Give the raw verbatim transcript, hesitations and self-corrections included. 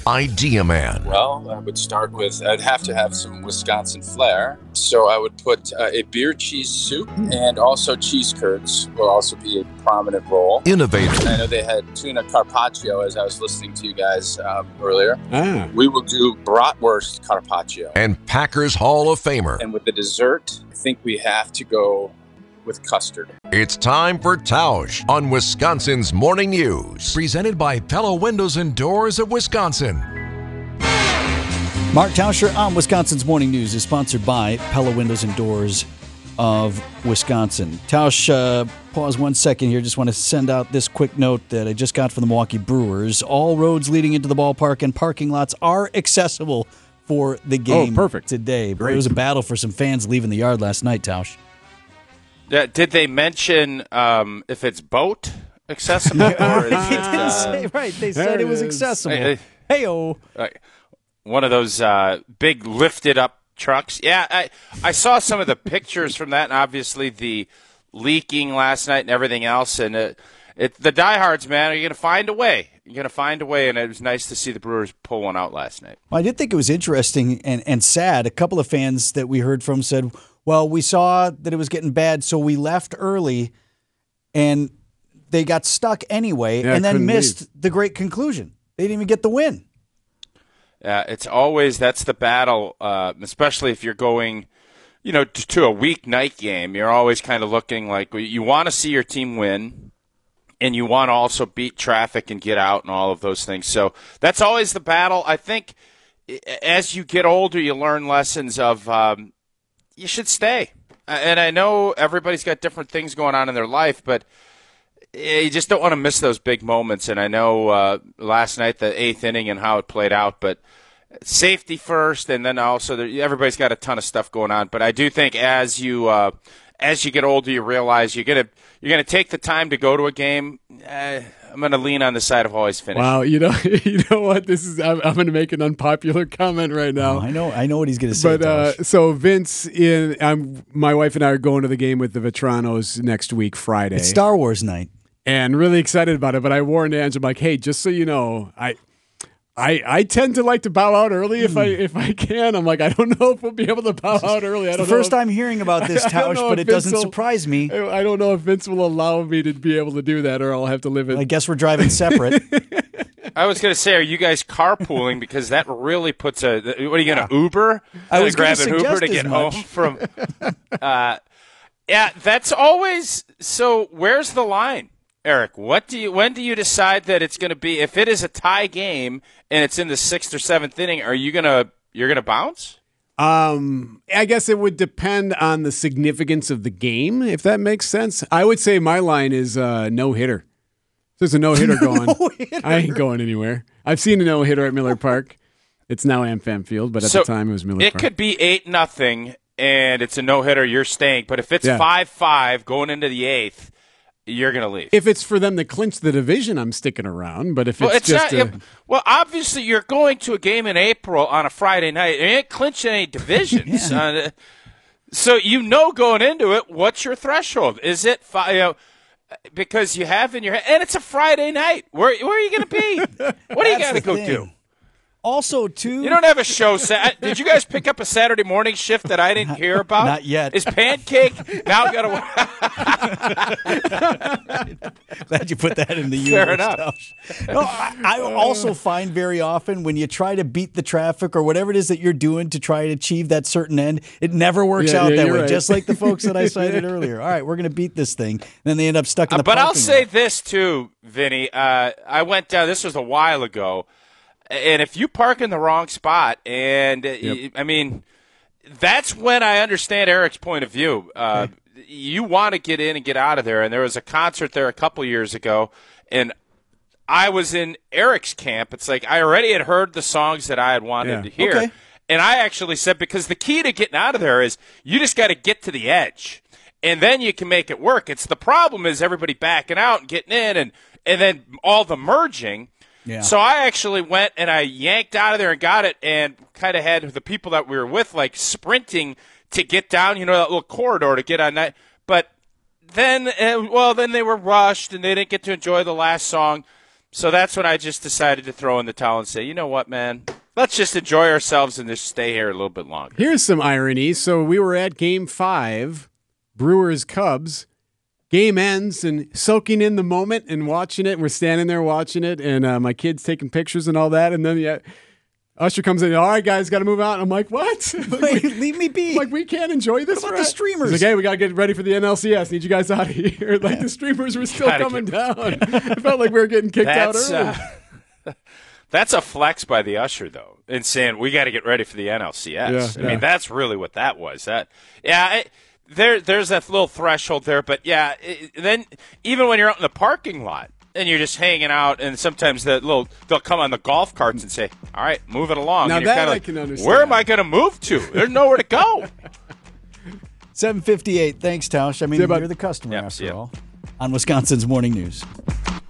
Idea Man. Well, I would start with, I'd have to have some Wisconsin flair. So I would put uh, a beer cheese soup, and also cheese curds will also be a prominent role. Innovative. I know they had tuna carpaccio as I was listening to you guys um, earlier. Ah. We will do bratwurst carpaccio. And Packers Hall of Famer. And with the dessert, I think we have to go with custard. It's time for Tausch on Wisconsin's Morning News. Presented by Pella Windows and Doors of Wisconsin. Mark Tauscher on Wisconsin's Morning News is sponsored by Pella Windows and Doors of Wisconsin. Tausch, uh, pause one second here. Just want to send out this quick note that I just got from the Milwaukee Brewers. All roads leading into the ballpark and parking lots are accessible for the game oh, perfect. today. But Great. it was a battle for some fans leaving the yard last night, Tausch. Uh, did they mention um, if it's boat accessible? Or is They it, didn't uh, say, right, they there said it it was is. accessible. Hey, Hey-oh. uh, one of those uh, big lifted up trucks. Yeah, I, I saw some of the pictures from that, and obviously the leaking last night and everything else. And it, it, the diehards, man, are you going to find a way? You're going to find a way, and it was nice to see the Brewers pull one out last night. Well, I did think it was interesting and, and sad. A couple of fans that we heard from said, well, we saw that it was getting bad, so we left early, and they got stuck anyway, Yeah, and then couldn't missed leave. the great conclusion. They didn't even get the win. Uh, it's always that's the battle, uh, especially if you're going, you know, to, to a weeknight game. You're always kind of looking like you want to see your team win, and you want to also beat traffic and get out and all of those things. So that's always the battle. I think as you get older, you learn lessons of um, you should stay. And I know everybody's got different things going on in their life, but you just don't want to miss those big moments. And I know uh, last night, the eighth inning and how it played out, but safety first, and then also there, everybody's got a ton of stuff going on. But I do think as you uh, as you get older, you realize you're gonna you're gonna take the time to go to a game. Uh, I'm gonna lean on the side of always finish. Wow, you know, you know what? This is. I'm, I'm going to make an unpopular comment right now. Oh, I know, I know what he's going to say. But uh, so Vince, in I'm my wife and I are going to the game with the Vetranos next week, Friday. It's Star Wars night, and really excited about it. But I warned Ange, I'm like, hey, just so you know, I. I, I tend to like to bow out early if I if I can. I'm like, I don't know if we'll be able to bow out early. I it's don't the know first if, time hearing about this, Tausch, but it doesn't will, surprise me. I don't know if Vince will allow me to be able to do that, or I'll have to live it. I guess we're driving separate. I was going to say, are you guys carpooling? Because that really puts a. What are you going to Uber? I was grab gonna an Uber to suggest get as home much. from. Uh, yeah, that's always. So where's the line, Eric? What do you? When do you decide that it's going to be? If it is a tie game and it's in the sixth or seventh inning, are you gonna you're gonna bounce? Um, I guess it would depend on the significance of the game, if that makes sense. I would say my line is uh, no hitter. If there's a no hitter going, No-hitter. I ain't going anywhere. I've seen a no hitter at Miller Park. It's now AmFam Field, but at So the time it was Miller It Park. could be eight nothing, and it's a no hitter. You're staying, but if it's Yeah. five five going into the eighth, you're gonna leave. If it's for them to clinch the division, I'm sticking around. But if Well, it's, it's just not. a, well, obviously, you're going to a game in April on a Friday night. You ain't clinching any divisions. uh, so you know going into it, what's your threshold? Is it fi- you know, because you have in your head, and it's a Friday night. Where where are you going to be? What do you That's got to the go thing. do? Also, too, You don't have a show set. Did you guys pick up a Saturday morning shift that I didn't hear about? Not yet. Is Pancake now got glad you put that in the Fair universe, enough. Tausch. No, I, I also find very often when you try to beat the traffic or whatever it is that you're doing to try to achieve that certain end, it never works Yeah, out yeah, that you're way. right. Just like the folks that I cited earlier. All right, we're going to beat this thing. And then they end up stuck in the But I'll parking say lot. this too, Vinny. Uh, I went down. This was a while ago, and if you park in the wrong spot, and uh, y- I mean, that's when I understand Eric's point of view. Uh, you want to get in and get out of there. And there was a concert there a couple years ago, and I was in Eric's camp. It's like I already had heard the songs that I had wanted Yeah. to hear. Okay. And I actually said, because the key to getting out of there is you just got to get to the edge, and then you can make it work. It's the problem is everybody backing out and getting in, and, and then all the merging. Yeah. So I actually went and I yanked out of there and got it, and kind of had the people that we were with like sprinting to get down, you know, that little corridor to get on that. But then, uh, well, then they were rushed and they didn't get to enjoy the last song. So that's when I just decided to throw in the towel and say, you know what, man? Let's just enjoy ourselves and just stay here a little bit longer. Here's some irony. So we were at game five, Brewers Cubs. Game ends and soaking in the moment and watching it. And we're standing there watching it, and uh, my kid's taking pictures and all that. And then yeah, Usher comes in. All right, guys, got to move out. And I'm like, what? Wait, leave me be. I'm like, we can't enjoy this. What about right? the streamers? He's like, hey, we got to get ready for the N L C S. Need you guys out of here. Like the streamers were still Gotta coming get- down. I felt like we were getting kicked out That's early. uh, that's a flex by the Usher, though, in saying we got to get ready for the N L C S. Yeah, I yeah. mean, that's really what that was. That, yeah, it, there, there's that little threshold there. But yeah, it, then even when you're out in the parking lot and you're just hanging out, and sometimes the little they'll come on the golf carts and say, "All right, move it along." Now and you're that kinda I like, can understand. Where am I going to move to? There's nowhere to go. seven fifty-eight. Thanks, Tausch. I mean, See you, bud. you're the customer Yep, after see ya. all. On Wisconsin's Morning News.